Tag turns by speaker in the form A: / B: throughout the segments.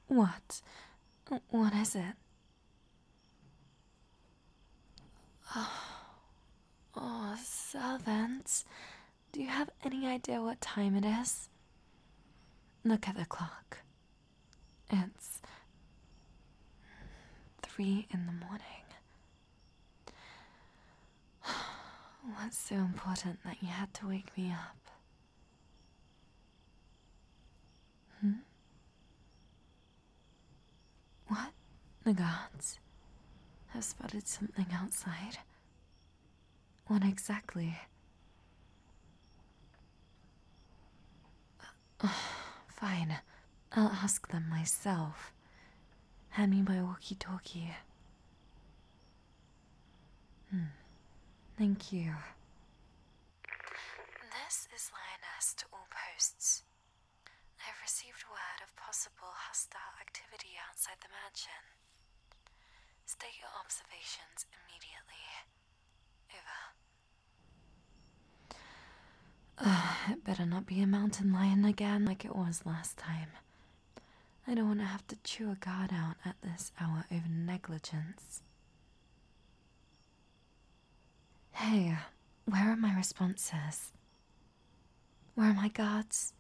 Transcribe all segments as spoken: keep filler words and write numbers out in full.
A: What? What is it? Oh, servants. Do you have any idea what time it is? Look at the clock. It's three in the morning. What's so important that you had to wake me up? Hmm? What? The guards have spotted something outside. What exactly? Fine. I'll ask them myself. Hand me my walkie-talkie. Hmm. Thank you. This is Lioness to all posts. I've received word of possible hostile activity outside the mansion. State your observations immediately. Over. Uh, it better not be a mountain lion again like it was last time. I don't want to have to chew a guard out at this hour over negligence. Hey, where are my responses? Where are my guards?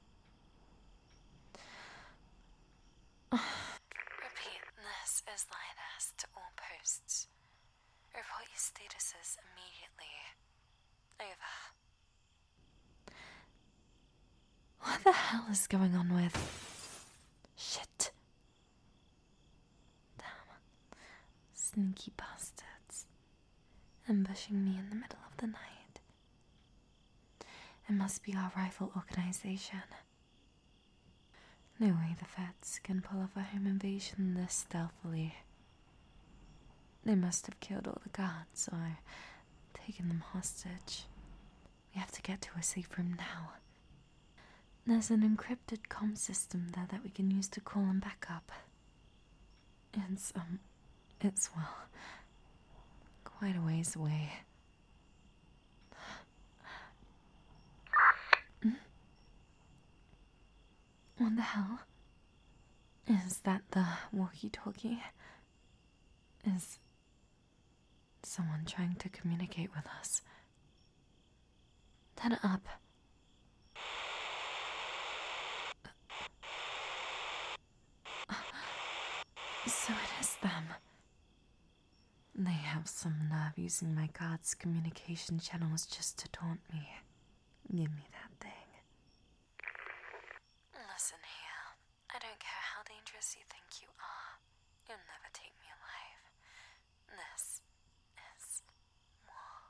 A: Repeat, this is Lioness to all posts. Report your statuses immediately. Over. What the hell is going on with... Shit. Damn. Sneaky bastards. Ambushing me in the middle of the night. It must be our rival organization. No way the Feds can pull off a home invasion this stealthily. They must have killed all the guards or taken them hostage. We have to get to a safe room now. There's an encrypted comm system there that we can use to call them back up. It's, um, it's, well, quite a ways away. Hmm? What the hell? Is that the walkie-talkie? Is someone trying to communicate with us? Turn it up. So it is them. They have some nerve using my guards' communication channels just to taunt me. Give me that thing. Listen here. I don't care how dangerous you think you are. You'll never take me alive. This is war.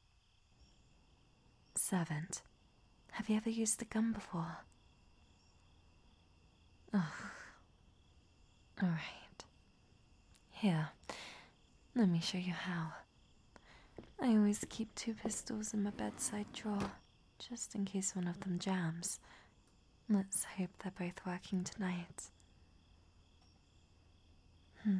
A: Servant, have you ever used a gun before? Ugh. Alright. Here, let me show you how. I always keep two pistols in my bedside drawer, just in case one of them jams. Let's hope they're both working tonight. Hmm.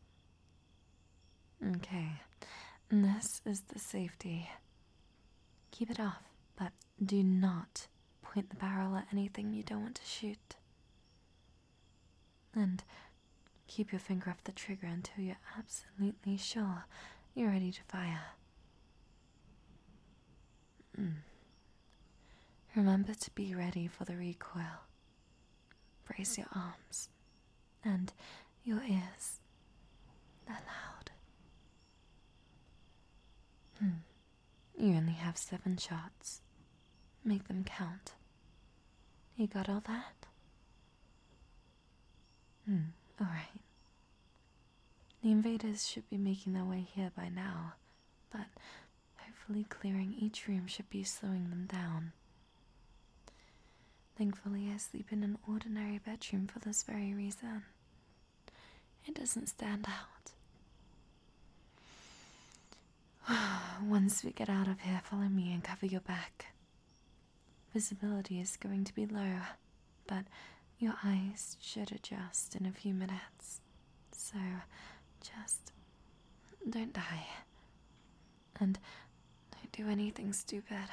A: Okay, this is the safety. Keep it off, but do not point the barrel at anything you don't want to shoot. And keep your finger off the trigger until you're absolutely sure you're ready to fire. Mm. Remember to be ready for the recoil. Brace your arms and your ears. They're loud. Hmm. You only have seven shots. Make them count. You got all that? Hmm, alright. The invaders should be making their way here by now, but hopefully clearing each room should be slowing them down. Thankfully, I sleep in an ordinary bedroom for this very reason. It doesn't stand out. Once we get out of here, follow me and cover your back. Visibility is going to be low, but your eyes should adjust in a few minutes. So, just don't die. And don't do anything stupid.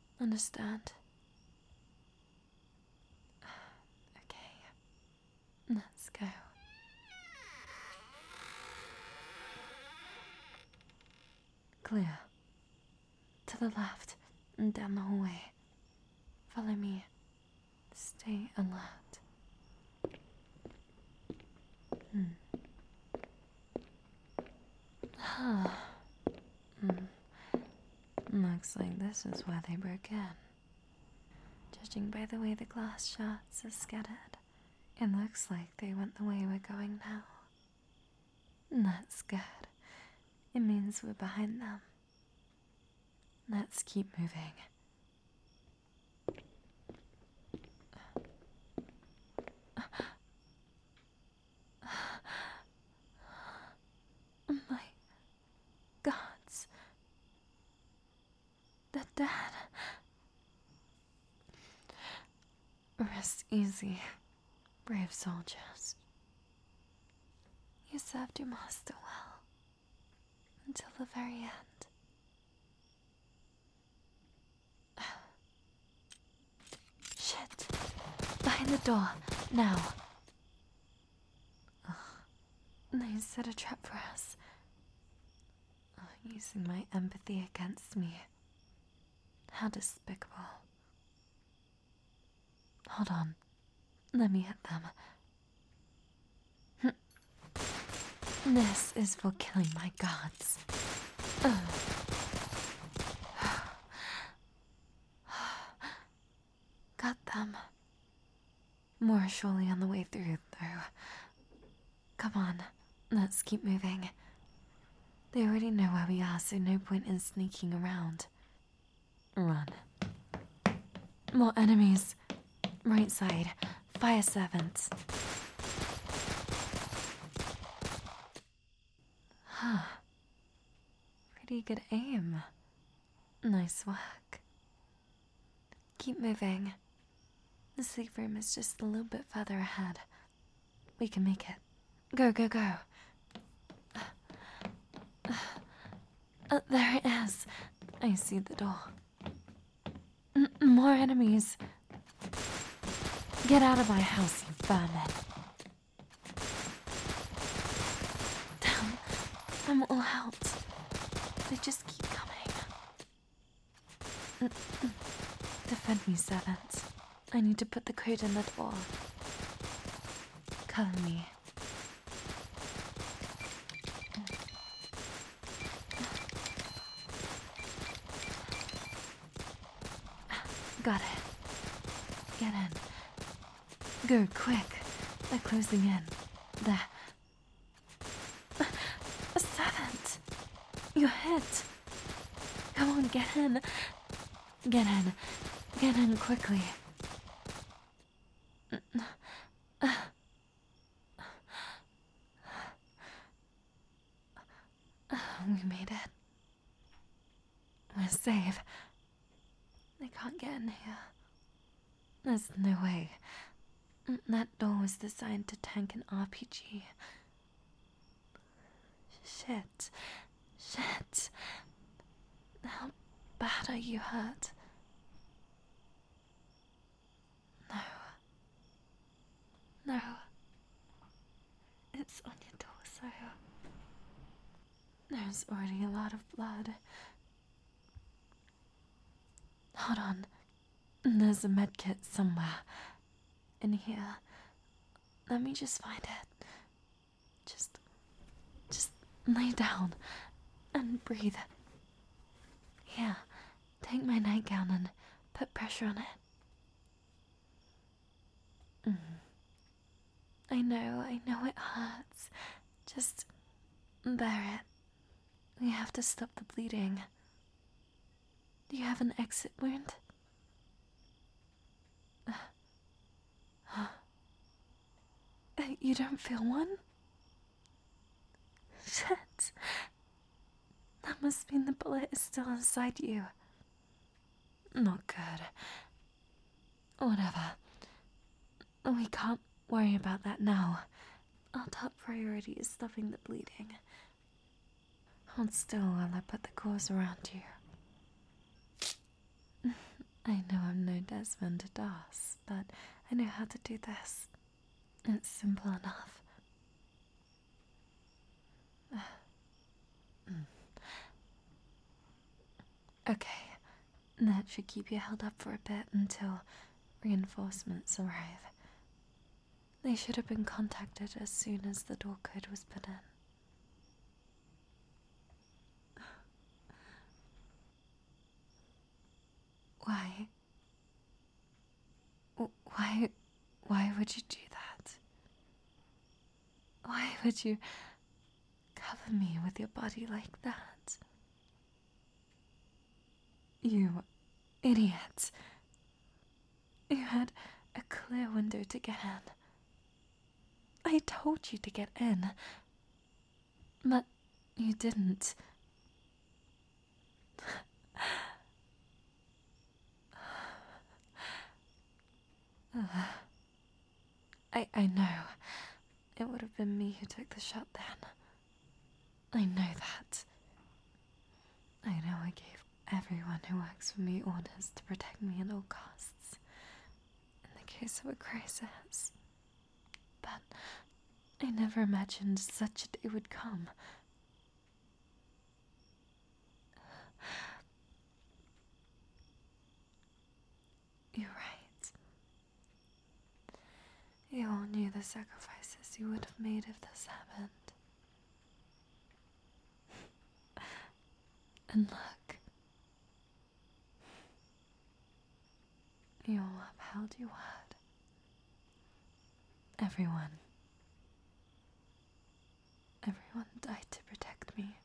A: Understand? Okay. go. Clear. To the left and down the hallway. Follow me. Stay alert. Hmm. hmm. Looks like this is where they broke in. Judging by the way the glass shards are scattered, it looks like they went the way we're going now. That's good. It means we're behind them. Let's keep moving. My gods. They're dead. Rest easy, brave soldiers. You served your master well. Until the very end. Shit. Behind the door. Now. Ugh. They set a trap for us. Oh, using my empathy against me. How despicable. Hold on. Let me hit them. This is for killing my gods. Ugh. Got them. More surely on the way through, though. Come on, let's keep moving. They already know where we are, so no point in sneaking around. Run. More enemies. Right side. Fire servants. Huh. Pretty good aim. Nice work. Keep moving. The safe room is just a little bit further ahead. We can make it. Go, go, go. Uh, there it is. I see the door. N- more enemies. Get out of my house, you vermin. Damn, I'm all out. They just keep coming. Mm-mm. Defend me, servants. I need to put the code in the door. Cover me. Got it. Get in. Go, quick. They're closing in. There. A servant! You're hit. Come on, get in. Get in. Get in quickly. We made it. We're safe. They can't get in here. There's no way. That door was designed to tank an R P G. Shit. Shit. How bad are you hurt? No. No. It's on your torso. There's already a lot of blood. Hold on. There's a medkit somewhere. In here. Let me just find it. Just... Just lay down. And breathe. Here. Take my nightgown and put pressure on it. Mm. I know, I know it hurts. Just... bear it. We have to stop the bleeding. Do you have an exit wound? You don't feel one? Shit. That must mean the bullet is still inside you. Not good. Whatever. We can't worry about that now. Our top priority is stopping the bleeding. Hold still while I put the gauze around you. I know I'm no Desmond Doss, but I know how to do this. It's simple enough. Okay, that should keep you held up for a bit until reinforcements arrive. They should have been contacted as soon as the door code was put in. Why? Why? Why would you do that? Why would you cover me with your body like that? You idiot. You had a clear window to get in. I told you to get in, but you didn't. I I know. It would have been me who took the shot then. I know that. I know I gave everyone who works for me orders to protect me at all costs, in the case of a crisis. But I never imagined such a day would come. You're right. You all knew the sacrifices you would have made if this happened. And look, you all upheld your word. Everyone. Everyone died to protect me.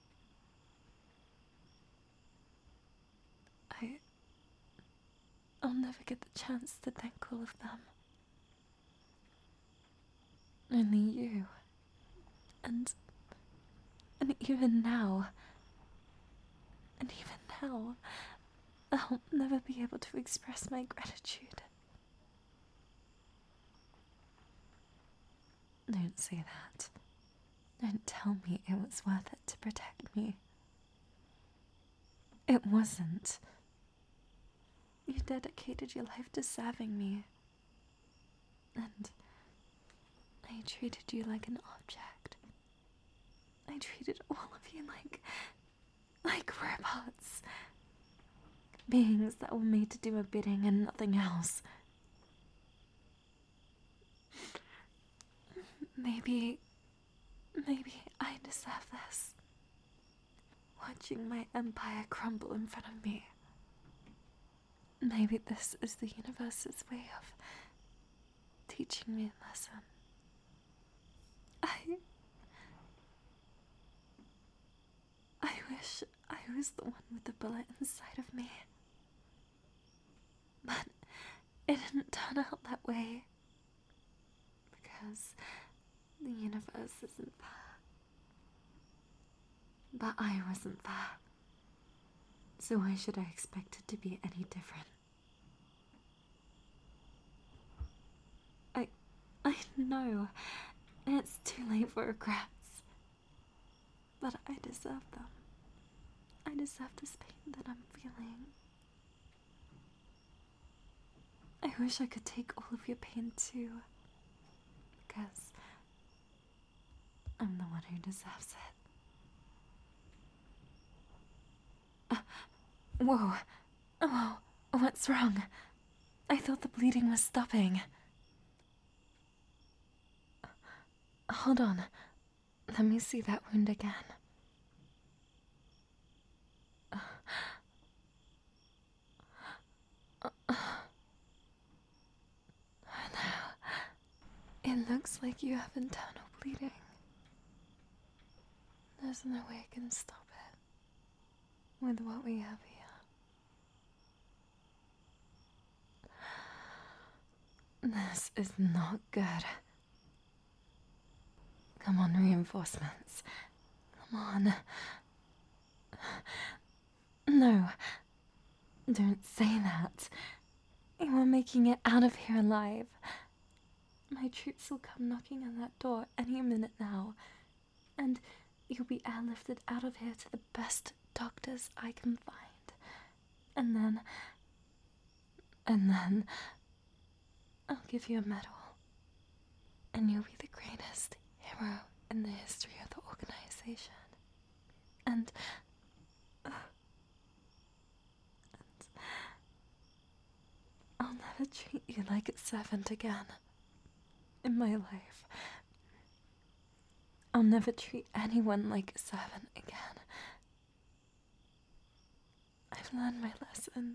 A: I... I'll never get the chance to thank all of them. Only you. And... And even now... And even now... I'll never be able to express my gratitude. Don't say that. Don't tell me it was worth it to protect me. It wasn't. You dedicated your life to serving me. And I treated you like an object. I treated all of you like... like robots. Beings that were made to do a bidding and nothing else. Maybe... Maybe I deserve this. Watching my empire crumble in front of me. Maybe this is the universe's way of teaching me a lesson. I... I wish I was the one with the bullet inside of me. But it didn't turn out that way. Because the universe isn't there. But I wasn't there. So why should I expect it to be any different? I... I know. It's too late for regrets. But I deserve them. I deserve this pain that I'm feeling. I wish I could take all of your pain too. Because I'm the one who deserves it. Uh, whoa. Whoa. What's wrong? I thought the bleeding was stopping. Hold on. Let me see that wound again. It looks like you have internal bleeding. There's no way I can stop it with what we have here. This is not good. Come on, reinforcements. Come on. No. Don't say that. You are making it out of here alive. My troops will come knocking on that door any minute now, and you'll be airlifted out of here to the best doctors I can find. And then... And then... I'll give you a medal. and you'll be the greatest hero in the history of the organization. And, uh, and I'll never treat you like a servant again in my life. I'll never treat anyone like a servant again. I've learned my lesson.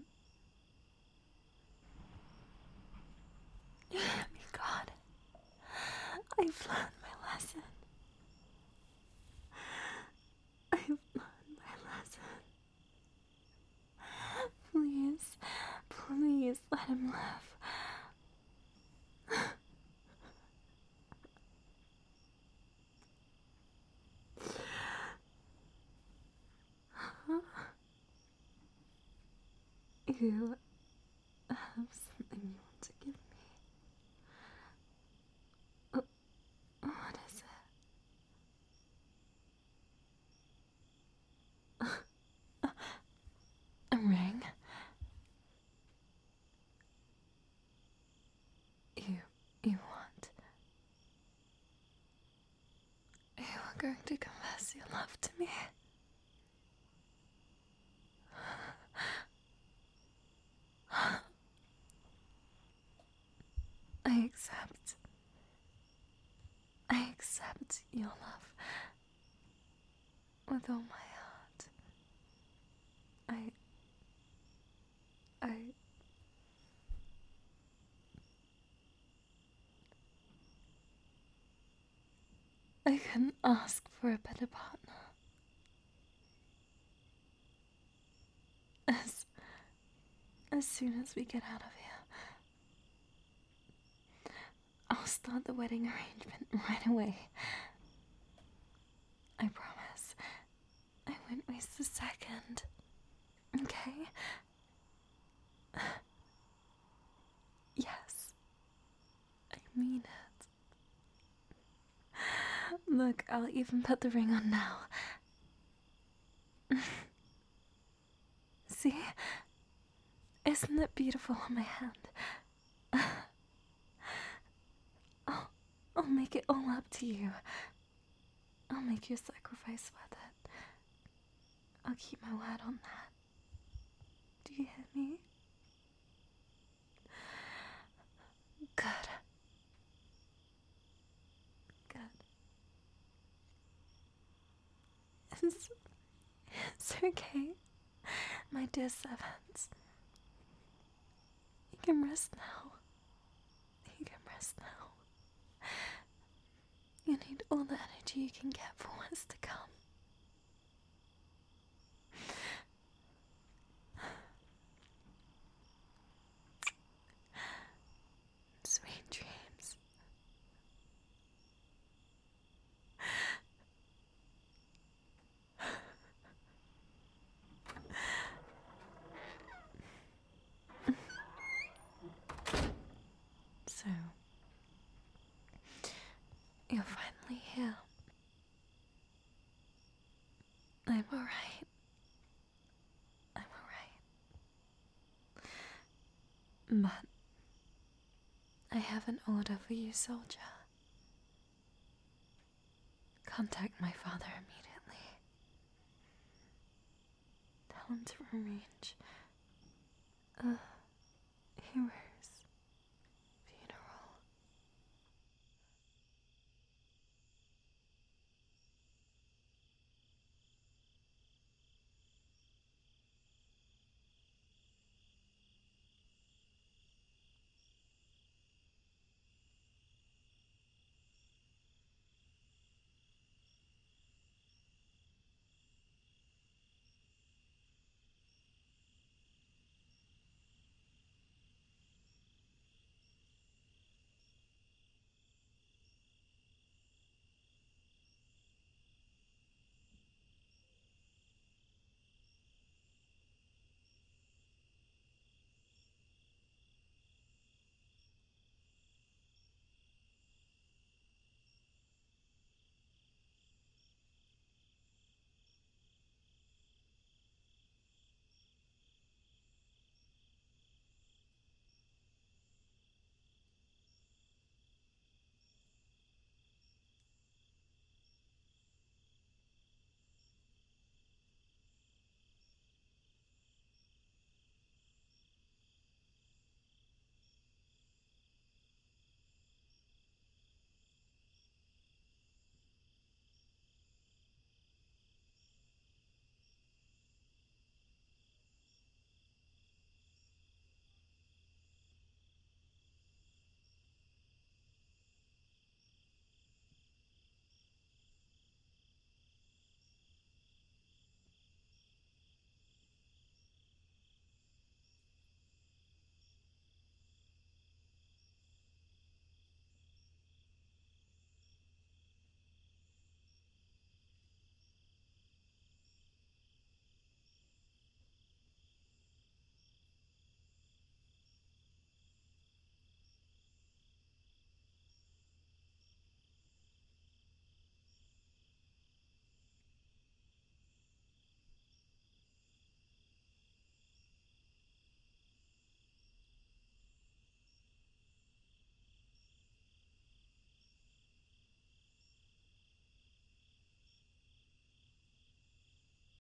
A: You hear me, God? I've learned my lesson. I've learned my lesson. Please, please let him live. You have something you want to give me. Uh, what is it? A ring? You, you want? You are going to confess your love to me? I accept. I accept your love with all my heart. I. I. I couldn't ask for a better partner. As. As soon as we get out of here, I'll start the wedding arrangement right away. I promise. I won't waste a second. Okay? Yes. I mean it. Look, I'll even put the ring on now. See? Isn't it beautiful on my hand? I'll, I'll make it all up to you. I'll make your sacrifice worth it. I'll keep my word on that. Do you hear me? Good. Good. It's, it's okay, my dear servants. You can rest now. You can rest now. You need all the energy you can get for what's to come. Sweet dreams. So, you're finally here. I'm alright. I'm alright. But I have an order for you, soldier. Contact my father immediately. Tell him to arrange a hero